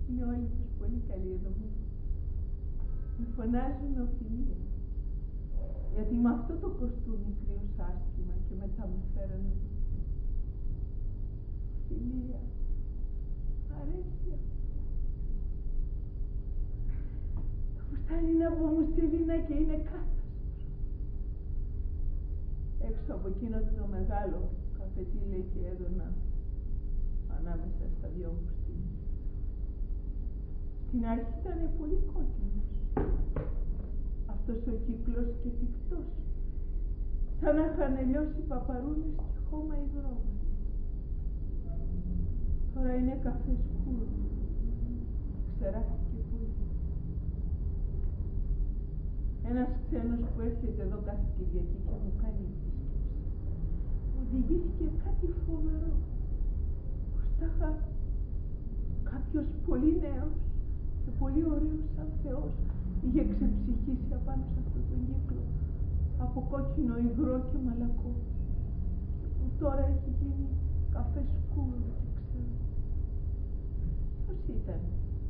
Είναι όλοι τους πολύ καλοί εδώ μέσα. Με φωνάζουν Οφιλία. Γιατί με αυτό το κοστούμι κρύος άσχημα και μετά με φέρανε. Οφιλία. Αρέσει αυτό. Το φουστάνι είναι από μουσελίνα και είναι κάταστρο. Έξω από εκείνο το μεγάλο καφετήλι και έδωνα ανάμεσα στα δυο μου στήλες. Στην αρχή ήταν πολύ κόκκινος. Αυτός ο κύκλος και πυκτός. Σαν να είχαν λιώσει παπαρούνες και χώμα υδρόματος. Τώρα είναι καφέ σκούρο. Ξεράχθηκε πολύ. Ένας ξένος που έρχεται εδώ κάθε Κυριακή και μου κάνει επίσκεψη, μου διηγήθηκε κάτι φοβερό. Πως τάχα κάποιος πολύ νέος και πολύ ωραίος σαν Θεός είχε ξεψυχήσει απάνω σε αυτόν τον κύκλο από κόκκινο υγρό και μαλακό, που τώρα έχει γίνει καφέ σκούρο και ξέρω. Ποιος ήταν?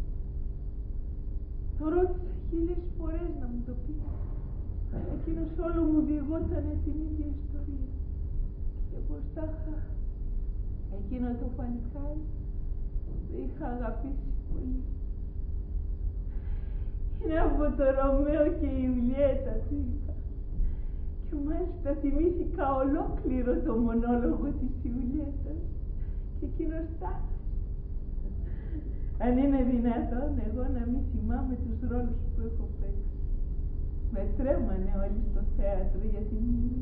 Το ρώτησα 1000 φορές να μου το πει. Εκείνος όλο μου διηγότανε την ίδια ιστορία. Και πως τάχα εκείνο το παλικάρι το είχα αγαπήσει πολύ. Είναι από το Ρωμαίο και η Ιουλιέτα, του είπα. Και μάλιστα θυμήθηκα ολόκληρο το μονόλογο της Ιουλιέτας. Και εκείνος τάχα. Αν είναι δυνατόν εγώ να μην θυμάμαι τους ρόλους που έχω παίξει. Με τρέμανε όλοι στο θέατρο για τη μνήμη.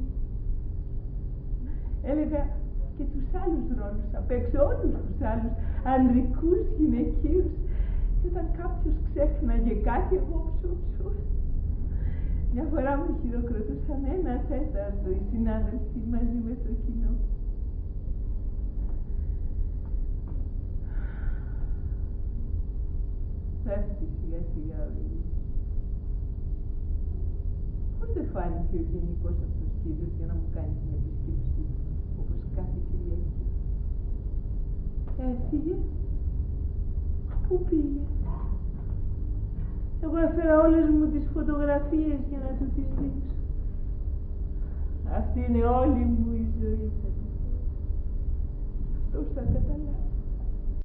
Έλεγα και τους άλλους ρόλους, απ' έξω όλους τους άλλους, ανδρικούς, γυναικείους. Και όταν κάποιος ξέχναγε κάτι, εγώ ψου. Μια φορά μου χειροκροτούσαν 1/4 οι συνάδελφοι μαζί με το κοινό. Πέφτει σιγά σιγά ο ήλιος. Πώς δεν φάνηκε ο γενικός αυτός κύριος για να μου κάνει την επισκέψη όπως κάθε Κυριακή? Έφυγε. Πού πήγε? Εγώ έφερα όλες μου τις φωτογραφίες για να του τις δείξω. Αυτή είναι όλη μου η ζωή. Αυτός θα καταλάβει.